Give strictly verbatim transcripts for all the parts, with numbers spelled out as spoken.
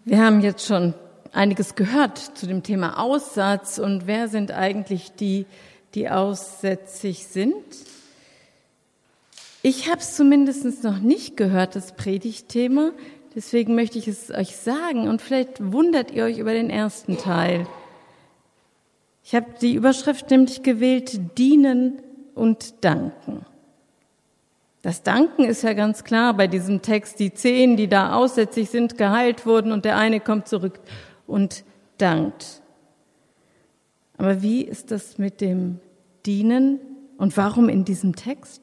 Wir haben jetzt schon einiges gehört zu dem Thema Aussatz und wer sind eigentlich die, die aussätzig sind. Ich habe es zumindest noch nicht gehört, das Predigtthema, deswegen möchte ich es euch sagen und vielleicht wundert ihr euch über den ersten Teil. Ich habe die Überschrift nämlich gewählt, dienen und danken. Das Danken ist ja ganz klar bei diesem Text, die zehn, die da aussätzig sind, geheilt wurden und der eine kommt zurück und dankt. Aber wie ist das mit dem Dienen und warum in diesem Text?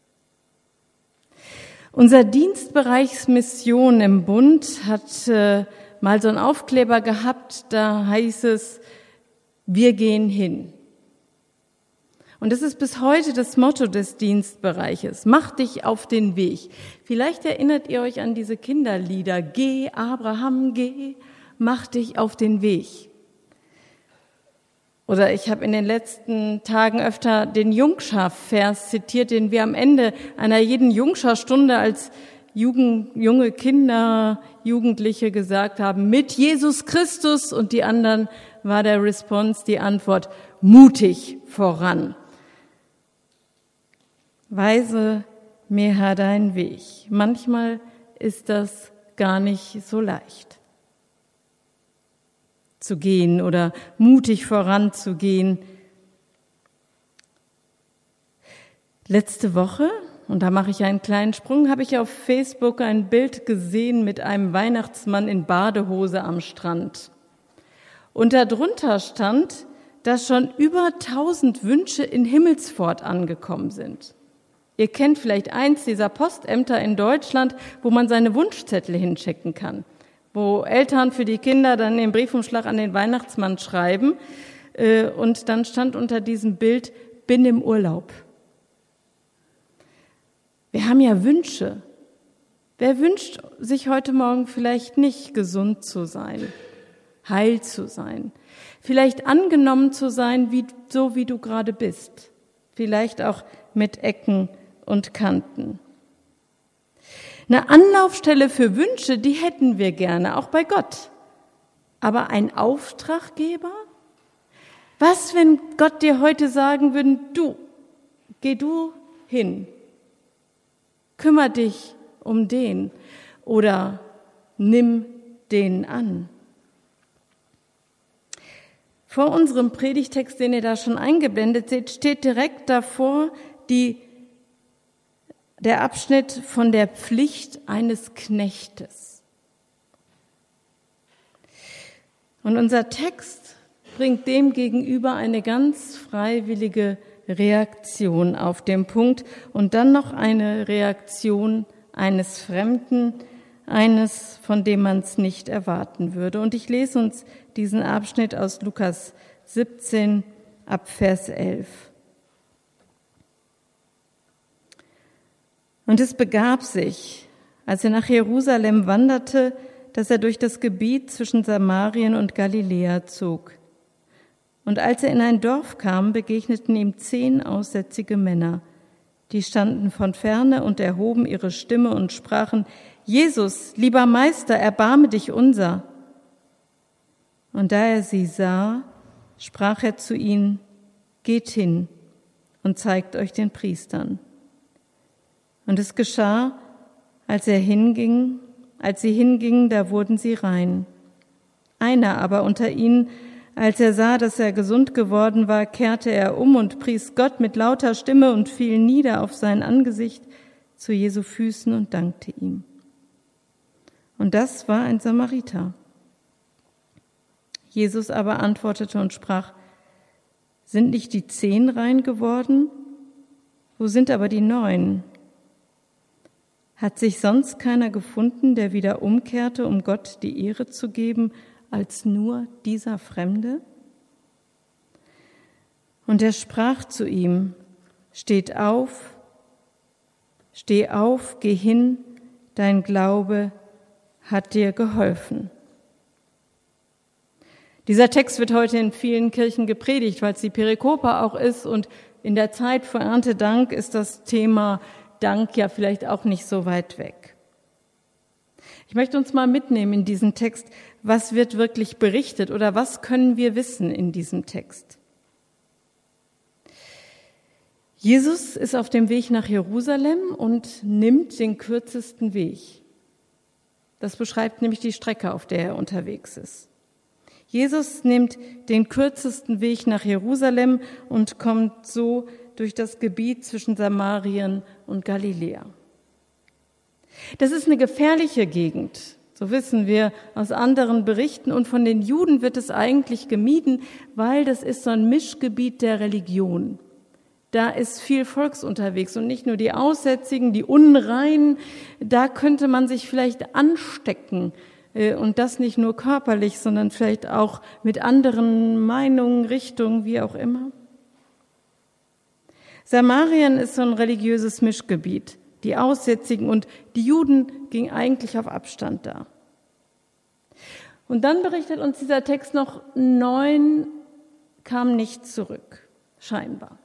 Unser Dienstbereichsmission im Bund hat äh, mal so einen Aufkleber gehabt, da heißt es, wir gehen hin. Und das ist bis heute das Motto des Dienstbereiches. Mach dich auf den Weg. Vielleicht erinnert ihr euch an diese Kinderlieder. Geh, Abraham, geh, mach dich auf den Weg. Oder ich habe in den letzten Tagen öfter den Jungschar-Vers zitiert, den wir am Ende einer jeden Jungschar-Stunde als Jugend, junge Kinder, Jugendliche gesagt haben, mit Jesus Christus. Und die anderen war der Response, die Antwort, mutig voran. Weise mir Herr deinen Weg. Manchmal ist das gar nicht so leicht zu gehen oder mutig voranzugehen. Letzte Woche, und da mache ich einen kleinen Sprung, habe ich auf Facebook ein Bild gesehen mit einem Weihnachtsmann in Badehose am Strand. Und darunter stand, dass schon über tausend Wünsche in Himmelspfort angekommen sind. Ihr kennt vielleicht eins dieser Postämter in Deutschland, wo man seine Wunschzettel hinschicken kann, wo Eltern für die Kinder dann den Briefumschlag an den Weihnachtsmann schreiben. Und dann stand unter diesem Bild, bin im Urlaub. Wir haben ja Wünsche. Wer wünscht sich heute Morgen vielleicht nicht, gesund zu sein, heil zu sein, vielleicht angenommen zu sein, wie, so wie du gerade bist, vielleicht auch mit Ecken und Kanten. Eine Anlaufstelle für Wünsche, die hätten wir gerne, auch bei Gott. Aber ein Auftraggeber? Was, wenn Gott dir heute sagen würde, du, geh du hin, kümmer dich um den oder nimm den an. Vor unserem Predigtext, den ihr da schon eingeblendet seht, steht direkt davor die, der Abschnitt von der Pflicht eines Knechtes. Und unser Text bringt dem gegenüber eine ganz freiwillige Reaktion auf den Punkt und dann noch eine Reaktion eines Fremden, eines, von dem man es nicht erwarten würde. Und ich lese uns diesen Abschnitt aus Lukas siebzehn ab Vers elf. Und es begab sich, als er nach Jerusalem wanderte, dass er durch das Gebiet zwischen Samarien und Galiläa zog. Und als er in ein Dorf kam, begegneten ihm zehn aussätzige Männer. Die standen von ferne und erhoben ihre Stimme und sprachen, Jesus, lieber Meister, erbarme dich unser. Und da er sie sah, sprach er zu ihnen, geht hin und zeigt euch den Priestern. Und es geschah, als er hinging, als sie hingingen, da wurden sie rein. Einer aber unter ihnen, als er sah, dass er gesund geworden war, kehrte er um und pries Gott mit lauter Stimme und fiel nieder auf sein Angesicht zu Jesu Füßen und dankte ihm. Und das war ein Samariter. Jesus aber antwortete und sprach, sind nicht die zehn rein geworden? Wo sind aber die neun? Hat sich sonst keiner gefunden, der wieder umkehrte, um Gott die Ehre zu geben, als nur dieser Fremde? Und er sprach zu ihm, steht auf, steh auf, geh hin, dein Glaube hat dir geholfen. Dieser Text wird heute in vielen Kirchen gepredigt, weil es die Perikope auch ist und in der Zeit vor Erntedank ist das Thema Dank ja vielleicht auch nicht so weit weg. Ich Ich möchte uns mal mitnehmen in diesen Text, was wird wirklich berichtet oder was können wir wissen in diesem Text. Jesus ist auf dem Weg nach Jerusalem und nimmt den kürzesten Weg. Das beschreibt nämlich die Strecke, auf der er unterwegs ist. Jesus nimmt den kürzesten Weg nach Jerusalem und kommt so durch das Gebiet zwischen Samarien und Galiläa. Das ist eine gefährliche Gegend, so wissen wir aus anderen Berichten, und von den Juden wird es eigentlich gemieden, weil das ist so ein Mischgebiet der Religion. Da ist viel Volks unterwegs und nicht nur die Aussätzigen, die Unreinen, da könnte man sich vielleicht anstecken und das nicht nur körperlich, sondern vielleicht auch mit anderen Meinungen, Richtungen, wie auch immer. Samarien ist so ein religiöses Mischgebiet. Die Aussätzigen und die Juden gingen eigentlich auf Abstand da. Und dann berichtet uns dieser Text noch, neun kamen nicht zurück, scheinbar.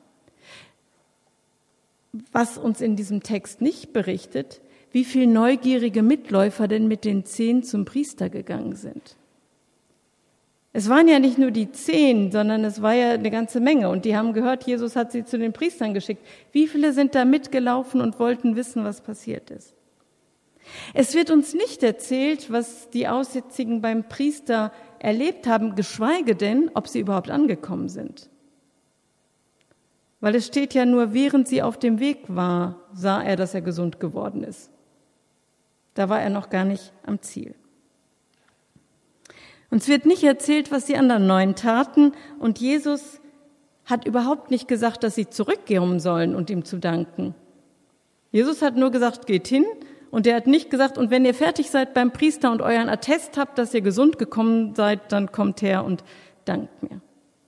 Was uns in diesem Text nicht berichtet, wie viele neugierige Mitläufer denn mit den zehn zum Priester gegangen sind. Es waren ja nicht nur die zehn, sondern es war ja eine ganze Menge. Und die haben gehört, Jesus hat sie zu den Priestern geschickt. Wie viele sind da mitgelaufen und wollten wissen, was passiert ist? Es wird uns nicht erzählt, was die Aussätzigen beim Priester erlebt haben, geschweige denn, ob sie überhaupt angekommen sind. Weil es steht ja nur, während sie auf dem Weg war, sah er, dass er gesund geworden ist. Da war er noch gar nicht am Ziel. Uns wird nicht erzählt, was die anderen neun taten, und Jesus hat überhaupt nicht gesagt, dass sie zurückgehen sollen und ihm zu danken. Jesus hat nur gesagt, geht hin, und er hat nicht gesagt, und wenn ihr fertig seid beim Priester und euren Attest habt, dass ihr gesund gekommen seid, dann kommt her und dankt mir.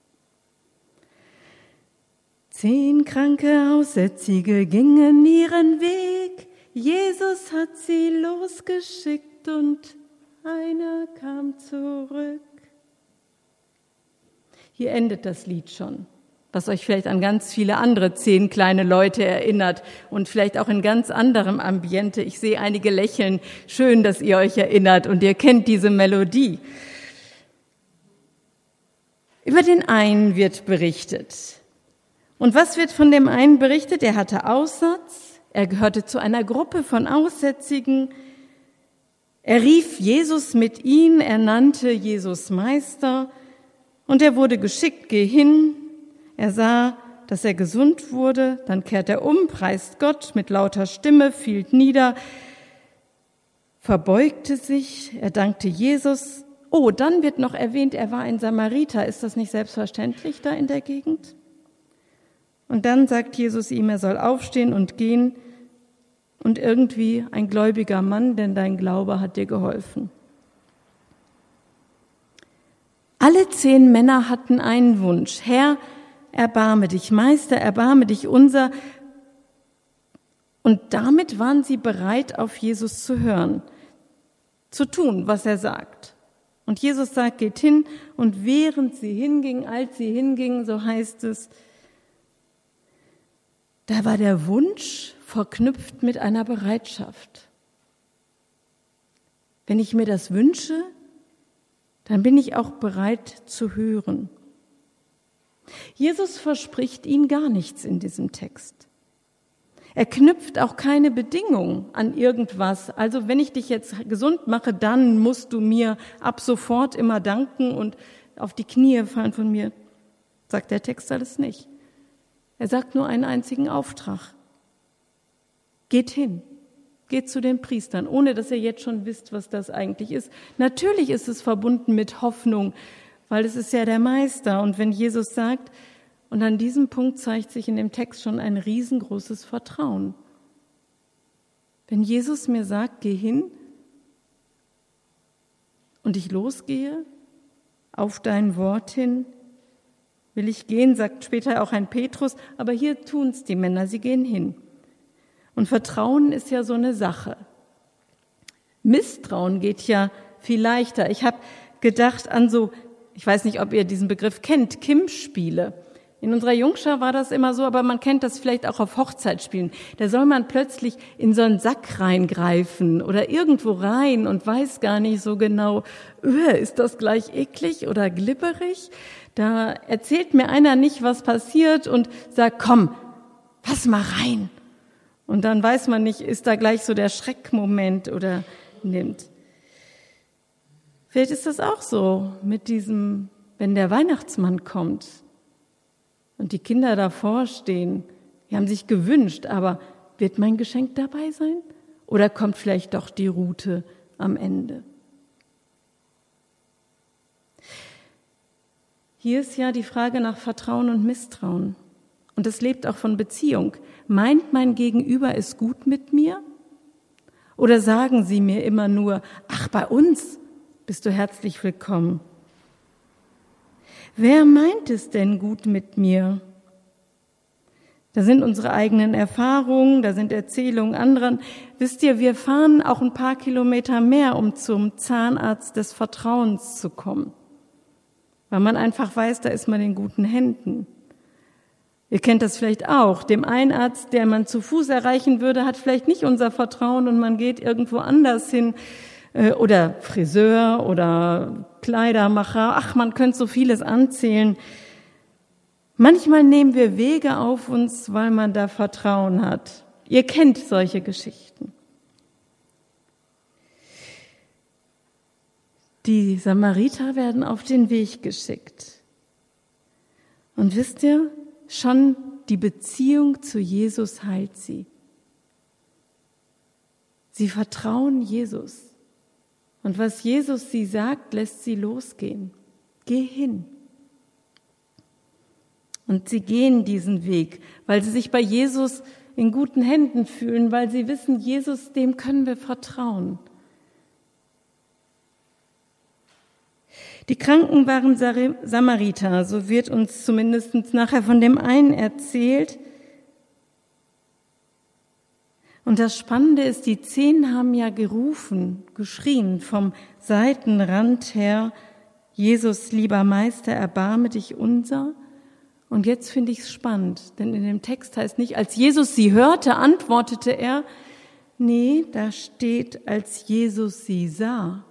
Zehn kranke Aussätzige gingen ihren Weg, Jesus hat sie losgeschickt und einer kam zurück. Hier endet das Lied schon, was euch vielleicht an ganz viele andere zehn kleine Leute erinnert und vielleicht auch in ganz anderem Ambiente. Ich sehe einige lächeln. Schön, dass ihr euch erinnert und ihr kennt diese Melodie. Über den einen wird berichtet. Und was wird von dem einen berichtet? Er hatte Aussatz, er gehörte zu einer Gruppe von Aussätzigen. Er rief Jesus mit ihm, er nannte Jesus Meister und er wurde geschickt, geh hin. Er sah, dass er gesund wurde, dann kehrt er um, preist Gott mit lauter Stimme, fiel nieder, verbeugte sich, er dankte Jesus. Oh, dann wird noch erwähnt, er war ein Samariter. Ist das nicht selbstverständlich da in der Gegend? Und dann sagt Jesus ihm, er soll aufstehen und gehen. Und irgendwie ein gläubiger Mann, denn dein Glaube hat dir geholfen. Alle zehn Männer hatten einen Wunsch. Herr, erbarme dich, Meister, erbarme dich unser. Und damit waren sie bereit, auf Jesus zu hören, zu tun, was er sagt. Und Jesus sagt, geht hin. Und während sie hingingen, als sie hingingen, so heißt es, da war der Wunsch verknüpft mit einer Bereitschaft. Wenn ich mir das wünsche, dann bin ich auch bereit zu hören. Jesus verspricht ihnen gar nichts in diesem Text. Er knüpft auch keine Bedingung an irgendwas. Also wenn ich dich jetzt gesund mache, dann musst du mir ab sofort immer danken und auf die Knie fallen von mir. Sagt der Text alles nicht. Er sagt nur einen einzigen Auftrag. Geht hin, geht zu den Priestern, ohne dass ihr jetzt schon wisst, was das eigentlich ist. Natürlich ist es verbunden mit Hoffnung, weil es ist ja der Meister. Und wenn Jesus sagt, und an diesem Punkt zeigt sich in dem Text schon ein riesengroßes Vertrauen. Wenn Jesus mir sagt, geh hin und ich losgehe, auf dein Wort hin, will ich gehen, sagt später auch ein Petrus, aber hier tun es die Männer, sie gehen hin. Und Vertrauen ist ja so eine Sache. Misstrauen geht ja viel leichter. Ich habe gedacht an so, ich weiß nicht, ob ihr diesen Begriff kennt, Kim-Spiele. In unserer Jungschar war das immer so, aber man kennt das vielleicht auch auf Hochzeitsspielen. Da soll man plötzlich in so einen Sack reingreifen oder irgendwo rein und weiß gar nicht so genau, ist das gleich eklig oder glibberig? Da erzählt mir einer nicht, was passiert und sagt, komm, pass mal rein. Und dann weiß man nicht, ist da gleich so der Schreckmoment oder nimmt. Vielleicht ist das auch so mit diesem, wenn der Weihnachtsmann kommt. Und die Kinder davor stehen, die haben sich gewünscht, aber wird mein Geschenk dabei sein? Oder kommt vielleicht doch die Rute am Ende? Hier ist ja die Frage nach Vertrauen und Misstrauen. Und es lebt auch von Beziehung. Meint mein Gegenüber es gut mit mir? Oder sagen sie mir immer nur, ach, bei uns bist du herzlich willkommen? Wer meint es denn gut mit mir? Da sind unsere eigenen Erfahrungen, da sind Erzählungen anderer. Wisst ihr, wir fahren auch ein paar Kilometer mehr, um zum Zahnarzt des Vertrauens zu kommen. Weil man einfach weiß, da ist man in guten Händen. Ihr kennt das vielleicht auch. Dem einen Arzt, der man zu Fuß erreichen würde, hat vielleicht nicht unser Vertrauen und man geht irgendwo anders hin. Oder Friseur oder Kleidermacher. Ach, man könnte so vieles anzählen. Manchmal nehmen wir Wege auf uns, weil man da Vertrauen hat. Ihr kennt solche Geschichten. Die Samariter werden auf den Weg geschickt. Und wisst ihr, schon die Beziehung zu Jesus heilt sie. Sie vertrauen Jesus. Und was Jesus sie sagt, lässt sie losgehen. Geh hin. Und sie gehen diesen Weg, weil sie sich bei Jesus in guten Händen fühlen, weil sie wissen, Jesus, dem können wir vertrauen. Die Kranken waren Samariter, so wird uns zumindest nachher von dem einen erzählt. Und das Spannende ist, die Zehn haben ja gerufen, geschrien vom Seitenrand her, Jesus, lieber Meister, erbarme dich unser. Und jetzt finde ich es spannend, denn in dem Text heißt nicht, als Jesus sie hörte, antwortete er. Nee, da steht, als Jesus sie sah.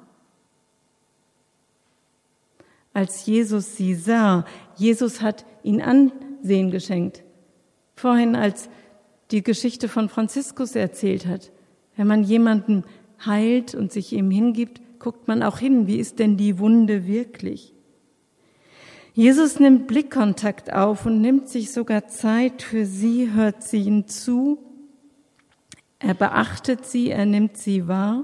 Als Jesus sie sah. Jesus hat ihnen Ansehen geschenkt. Vorhin, als die Geschichte von Franziskus erzählt hat. Wenn man jemanden heilt und sich ihm hingibt, guckt man auch hin, wie ist denn die Wunde wirklich? Jesus nimmt Blickkontakt auf und nimmt sich sogar Zeit für sie, hört sie ihm zu. Er beachtet sie, er nimmt sie wahr.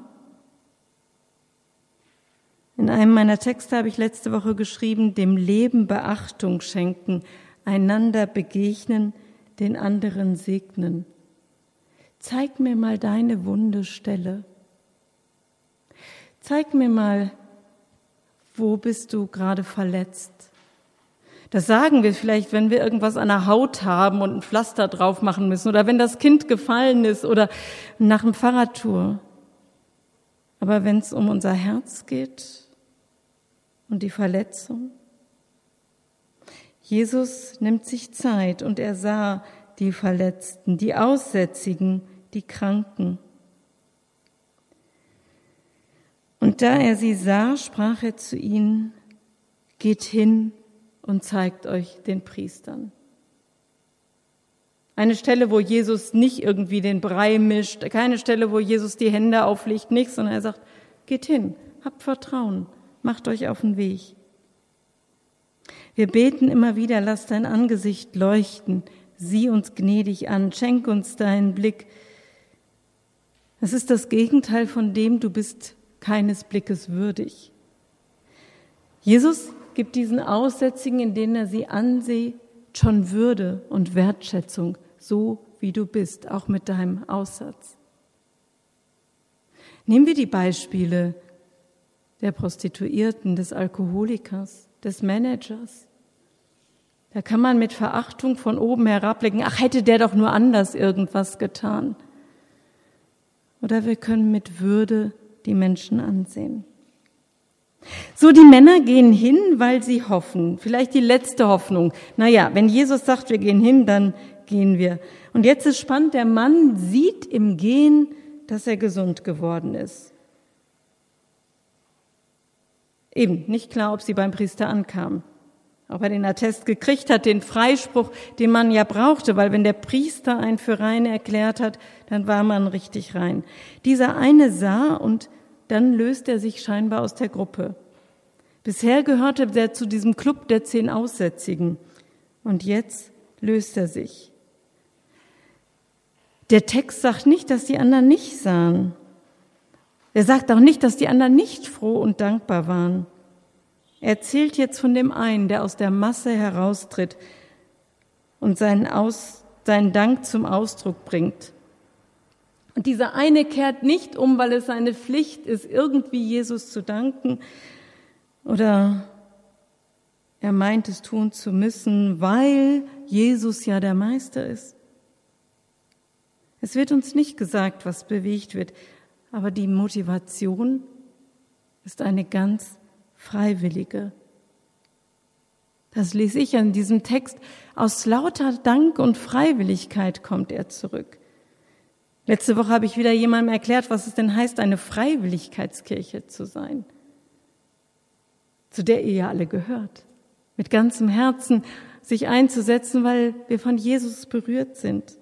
In einem meiner Texte habe ich letzte Woche geschrieben, dem Leben Beachtung schenken, einander begegnen, den anderen segnen. Zeig mir mal deine wunde Stelle. Zeig mir mal, wo bist du gerade verletzt? Das sagen wir vielleicht, wenn wir irgendwas an der Haut haben und ein Pflaster drauf machen müssen oder wenn das Kind gefallen ist oder nach einem Fahrradtour. Aber wenn es um unser Herz geht und die Verletzung, Jesus nimmt sich Zeit und er sah die Verletzten, die Aussätzigen, die Kranken. Und da er sie sah, sprach er zu ihnen, geht hin und zeigt euch den Priestern. Eine Stelle, wo Jesus nicht irgendwie den Brei mischt, keine Stelle, wo Jesus die Hände auflegt, nichts, sondern er sagt, geht hin, habt Vertrauen, macht euch auf den Weg. Wir beten immer wieder, lass dein Angesicht leuchten, sieh uns gnädig an, schenk uns deinen Blick. Das ist das Gegenteil von dem, du bist keines Blickes würdig. Jesus gibt diesen Aussätzigen, in denen er sie ansieht, schon Würde und Wertschätzung, so wie du bist, auch mit deinem Aussatz. Nehmen wir die Beispiele der Prostituierten, des Alkoholikers, des Managers. Da kann man mit Verachtung von oben herabblicken, ach, hätte der doch nur anders irgendwas getan. Oder wir können mit Würde die Menschen ansehen. So, die Männer gehen hin, weil sie hoffen. Vielleicht die letzte Hoffnung. Naja, wenn Jesus sagt, wir gehen hin, dann gehen wir. Und jetzt ist spannend, der Mann sieht im Gehen, dass er gesund geworden ist. Eben, nicht klar, ob sie beim Priester ankam. Ob er den Attest gekriegt hat, den Freispruch, den man ja brauchte, weil wenn der Priester einen für rein erklärt hat, dann war man richtig rein. Dieser eine sah und dann löst er sich scheinbar aus der Gruppe. Bisher gehörte er zu diesem Club der zehn Aussätzigen und jetzt löst er sich. Der Text sagt nicht, dass die anderen nicht sahen. Er sagt auch nicht, dass die anderen nicht froh und dankbar waren. Er erzählt jetzt von dem einen, der aus der Masse heraustritt und seinen, Aus, seinen Dank zum Ausdruck bringt. Und dieser eine kehrt nicht um, weil es seine Pflicht ist, irgendwie Jesus zu danken, oder er meint es tun zu müssen, weil Jesus ja der Meister ist. Es wird uns nicht gesagt, was bewegt wird, aber die Motivation ist eine ganz freiwillige. Das lese ich an diesem Text. Aus lauter Dank und Freiwilligkeit kommt er zurück. Letzte Woche habe ich wieder jemandem erklärt, was es denn heißt, eine Freiwilligkeitskirche zu sein, zu der ihr ja alle gehört. Mit ganzem Herzen sich einzusetzen, weil wir von Jesus berührt sind,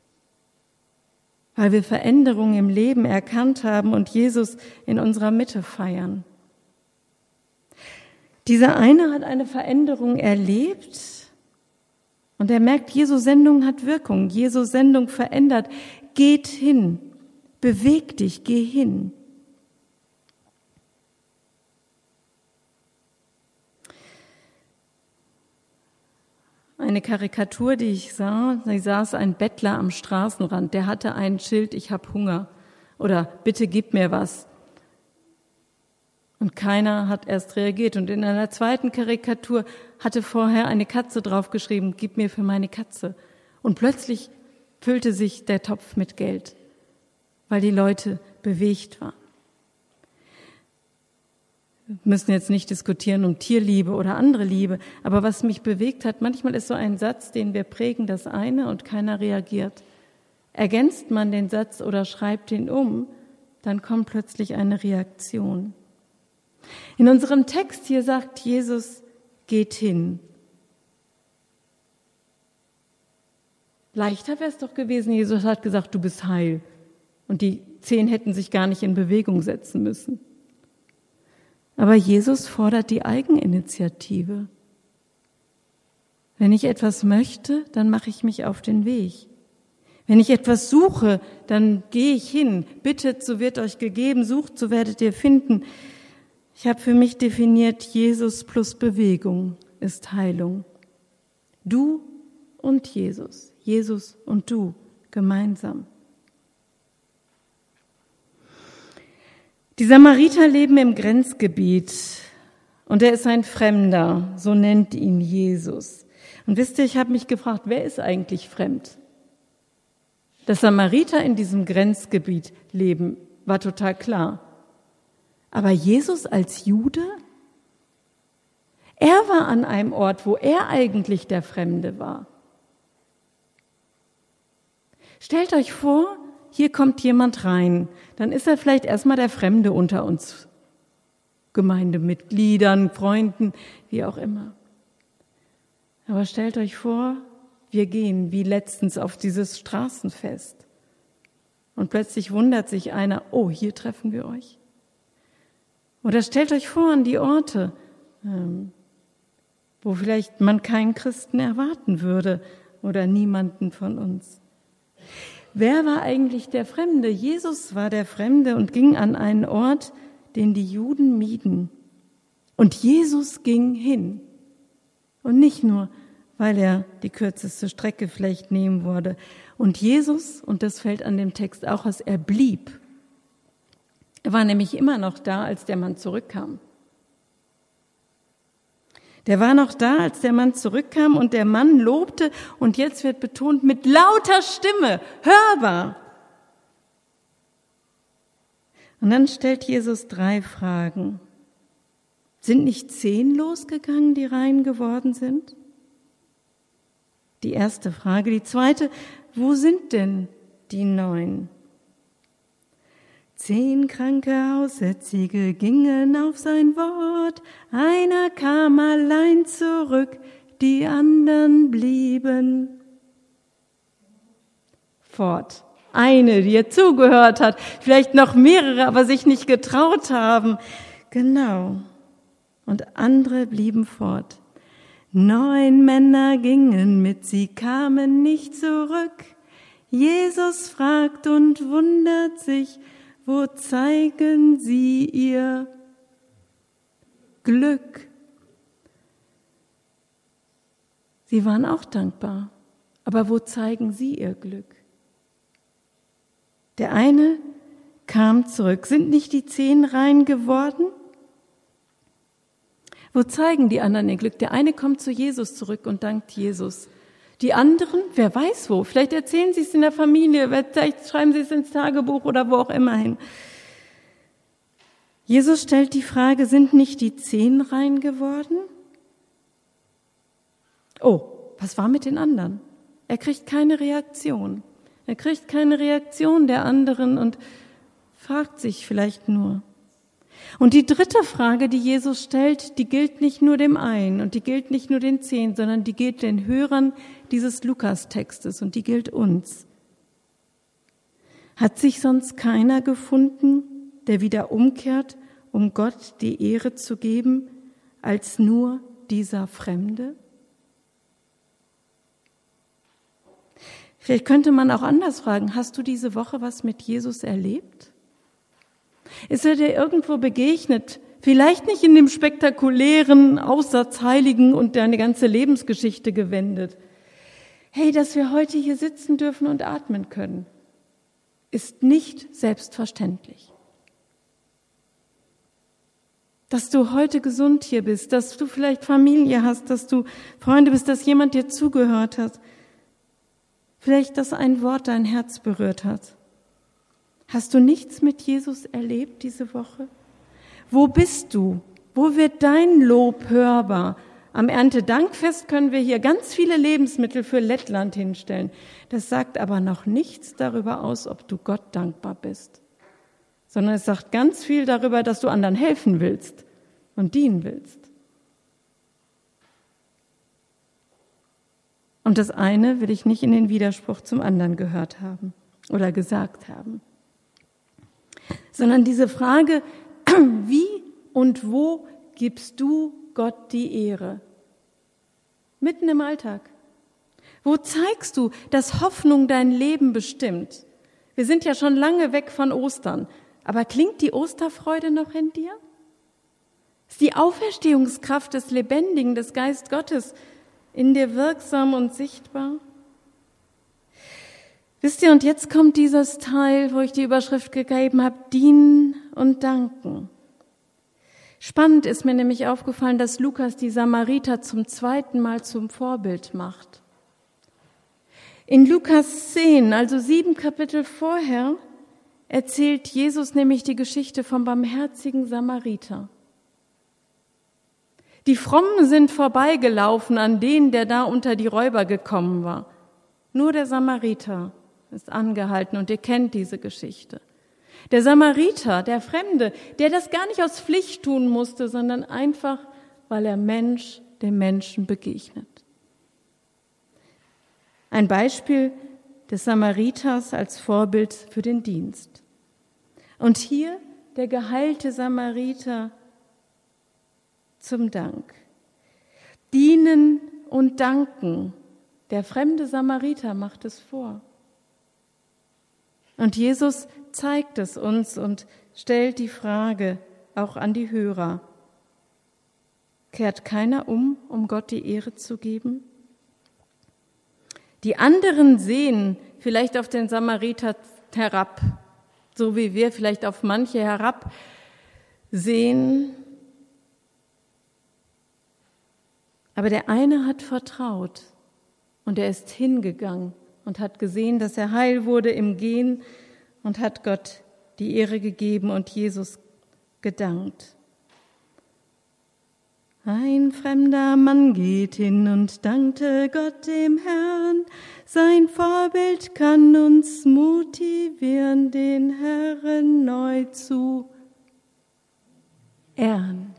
weil wir Veränderungen im Leben erkannt haben und Jesus in unserer Mitte feiern. Dieser eine hat eine Veränderung erlebt und er merkt, Jesu Sendung hat Wirkung, Jesu Sendung verändert. Geht hin, beweg dich, geh hin. Eine Karikatur, die ich sah, da saß ein Bettler am Straßenrand, der hatte ein Schild, ich habe Hunger oder bitte gib mir was. Und keiner hat erst reagiert. Und in einer zweiten Karikatur hatte vorher eine Katze draufgeschrieben, gib mir für meine Katze. Und plötzlich füllte sich der Topf mit Geld, weil die Leute bewegt waren. Wir müssen jetzt nicht diskutieren um Tierliebe oder andere Liebe, aber was mich bewegt hat, manchmal ist so ein Satz, den wir prägen, das eine und keiner reagiert. Ergänzt man den Satz oder schreibt ihn um, dann kommt plötzlich eine Reaktion. In unserem Text hier sagt Jesus, geht hin. Leichter wäre es doch gewesen, Jesus hat gesagt, du bist heil. Und die zehn hätten sich gar nicht in Bewegung setzen müssen. Aber Jesus fordert die Eigeninitiative. Wenn ich etwas möchte, dann mache ich mich auf den Weg. Wenn ich etwas suche, dann gehe ich hin. Bittet, so wird euch gegeben, sucht, so werdet ihr finden. Ich habe für mich definiert, Jesus plus Bewegung ist Heilung. Du und Jesus, Jesus und du gemeinsam. Die Samariter leben im Grenzgebiet und er ist ein Fremder, so nennt ihn Jesus. Und wisst ihr, ich habe mich gefragt, wer ist eigentlich fremd? Dass Samariter in diesem Grenzgebiet leben, war total klar. Aber Jesus als Jude? Er war an einem Ort, wo er eigentlich der Fremde war. Stellt euch vor, hier kommt jemand rein, dann ist er vielleicht erstmal der Fremde unter uns, Gemeindemitgliedern, Freunden, wie auch immer. Aber stellt euch vor, wir gehen wie letztens auf dieses Straßenfest und plötzlich wundert sich einer, oh, hier treffen wir euch. Oder stellt euch vor an die Orte, ähm, wo vielleicht man keinen Christen erwarten würde oder niemanden von uns. Wer war eigentlich der Fremde? Jesus war der Fremde und ging an einen Ort, den die Juden mieden. Und Jesus ging hin. Und nicht nur, weil er die kürzeste Strecke vielleicht nehmen würde. Und Jesus, und das fällt an dem Text auch aus, er blieb. Er war nämlich immer noch da, als der Mann zurückkam. Der war noch da, als der Mann zurückkam und der Mann lobte und jetzt wird betont mit lauter Stimme, hörbar. Und dann stellt Jesus drei Fragen. Sind nicht zehn losgegangen, die rein geworden sind? Die erste Frage. Die zweite, wo sind denn die neun? Zehn kranke Aussätzige gingen auf sein Wort, einer kam allein zurück, die anderen blieben fort. Eine, die ihr zugehört hat, vielleicht noch mehrere, aber sich nicht getraut haben. Genau. Und andere blieben fort. Neun Männer gingen mit, sie kamen nicht zurück. Jesus fragt und wundert sich, wo zeigen sie ihr Glück? Sie waren auch dankbar, aber wo zeigen sie ihr Glück? Der eine kam zurück. Sind nicht die zehn rein geworden? Wo zeigen die anderen ihr Glück? Der eine kommt zu Jesus zurück und dankt Jesus. Die anderen, wer weiß wo, vielleicht erzählen sie es in der Familie, vielleicht schreiben sie es ins Tagebuch oder wo auch immer hin. Jesus stellt die Frage, sind nicht die zehn rein geworden? Oh, was war mit den anderen? Er kriegt keine Reaktion. Er kriegt keine Reaktion der anderen und fragt sich vielleicht nur. Und die dritte Frage, die Jesus stellt, die gilt nicht nur dem einen und die gilt nicht nur den zehn, sondern die gilt den Hörern dieses Lukas-Textes und die gilt uns. Hat sich sonst keiner gefunden, der wieder umkehrt, um Gott die Ehre zu geben, als nur dieser Fremde? Vielleicht könnte man auch anders fragen, hast du diese Woche was mit Jesus erlebt? Ist er dir irgendwo begegnet? Vielleicht nicht in dem spektakulären Aussatzheiligen und deine ganze Lebensgeschichte gewendet. Hey, dass wir heute hier sitzen dürfen und atmen können, ist nicht selbstverständlich. Dass du heute gesund hier bist, dass du vielleicht Familie hast, dass du Freunde bist, dass jemand dir zugehört hat. Vielleicht, dass ein Wort dein Herz berührt hat. Hast du nichts mit Jesus erlebt diese Woche? Wo bist du? Wo wird dein Lob hörbar? Am Erntedankfest können wir hier ganz viele Lebensmittel für Lettland hinstellen. Das sagt aber noch nichts darüber aus, ob du Gott dankbar bist. Sondern es sagt ganz viel darüber, dass du anderen helfen willst und dienen willst. Und das eine will ich nicht in den Widerspruch zum anderen gehört haben oder gesagt haben. Sondern diese Frage, wie und wo gibst du Gott die Ehre? Mitten im Alltag. Wo zeigst du, dass Hoffnung dein Leben bestimmt? Wir sind ja schon lange weg von Ostern, aber klingt die Osterfreude noch in dir? Ist die Auferstehungskraft des Lebendigen, des Geist Gottes in dir wirksam und sichtbar? Wisst ihr, und jetzt kommt dieses Teil, wo ich die Überschrift gegeben habe, dienen und danken. Spannend ist mir nämlich aufgefallen, dass Lukas die Samariter zum zweiten Mal zum Vorbild macht. In Lukas zehn, also sieben Kapitel vorher, erzählt Jesus nämlich die Geschichte vom barmherzigen Samariter. Die Frommen sind vorbeigelaufen an den, der da unter die Räuber gekommen war. Nur der Samariter ist angehalten und ihr kennt diese Geschichte. Der Samariter, der Fremde, der das gar nicht aus Pflicht tun musste, sondern einfach, weil er Mensch dem Menschen begegnet. Ein Beispiel des Samariters als Vorbild für den Dienst. Und hier der geheilte Samariter zum Dank. Dienen und danken. Der fremde Samariter macht es vor. Und Jesus zeigt es uns und stellt die Frage auch an die Hörer. Kehrt keiner um, um Gott die Ehre zu geben? Die anderen sehen vielleicht auf den Samariter herab, so wie wir vielleicht auf manche herab sehen. Aber der eine hat vertraut und er ist hingegangen und hat gesehen, dass er heil wurde im Gehen und hat Gott die Ehre gegeben und Jesus gedankt. Ein fremder Mann geht hin und dankte Gott dem Herrn. Sein Vorbild kann uns motivieren, den Herrn neu zu ehren.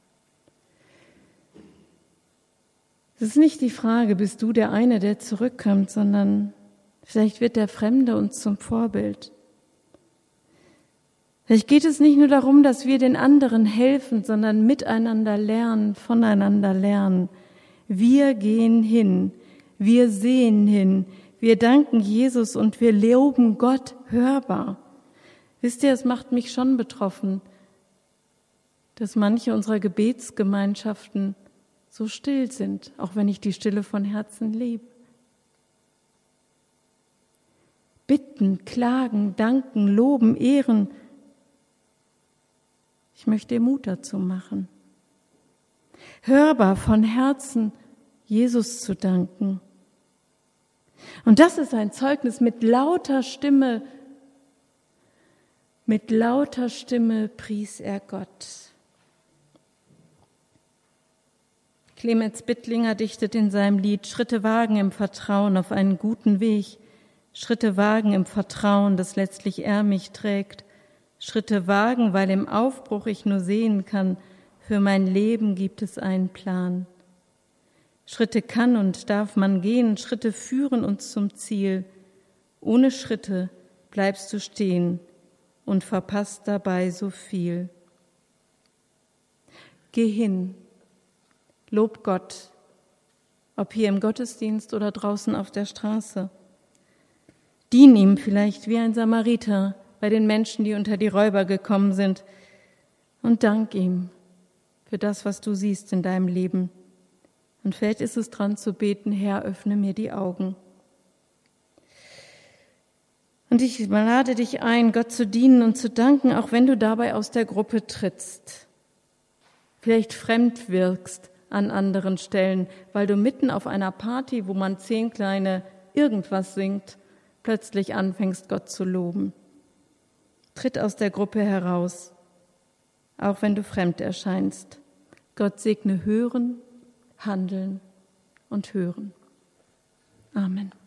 Es ist nicht die Frage, bist du der eine, der zurückkommt, sondern vielleicht wird der Fremde uns zum Vorbild. Vielleicht geht es nicht nur darum, dass wir den anderen helfen, sondern miteinander lernen, voneinander lernen. Wir gehen hin, wir sehen hin, wir danken Jesus und wir loben Gott hörbar. Wisst ihr, es macht mich schon betroffen, dass manche unserer Gebetsgemeinschaften so still sind, auch wenn ich die Stille von Herzen liebe. Bitten, klagen, danken, loben, ehren. Ich möchte dir Mut dazu machen. Hörbar von Herzen Jesus zu danken. Und das ist ein Zeugnis mit lauter Stimme, mit lauter Stimme pries er Gott. Clemens Bittlinger dichtet in seinem Lied: Schritte wagen im Vertrauen auf einen guten Weg, Schritte wagen im Vertrauen, dass letztlich er mich trägt, Schritte wagen, weil im Aufbruch ich nur sehen kann, für mein Leben gibt es einen Plan. Schritte kann und darf man gehen, Schritte führen uns zum Ziel. Ohne Schritte bleibst du stehen und verpasst dabei so viel. Geh hin, lob Gott, ob hier im Gottesdienst oder draußen auf der Straße. Dien ihm vielleicht wie ein Samariter bei den Menschen, die unter die Räuber gekommen sind, und dank ihm für das, was du siehst in deinem Leben. Und vielleicht ist es dran zu beten: Herr, öffne mir die Augen. Und ich lade dich ein, Gott zu dienen und zu danken, auch wenn du dabei aus der Gruppe trittst. Vielleicht fremd wirkst an anderen Stellen, weil du mitten auf einer Party, wo man zehn kleine irgendwas singt, plötzlich anfängst, Gott zu loben. Tritt aus der Gruppe heraus, auch wenn du fremd erscheinst. Gott segne Hören, Handeln und Hören. Amen.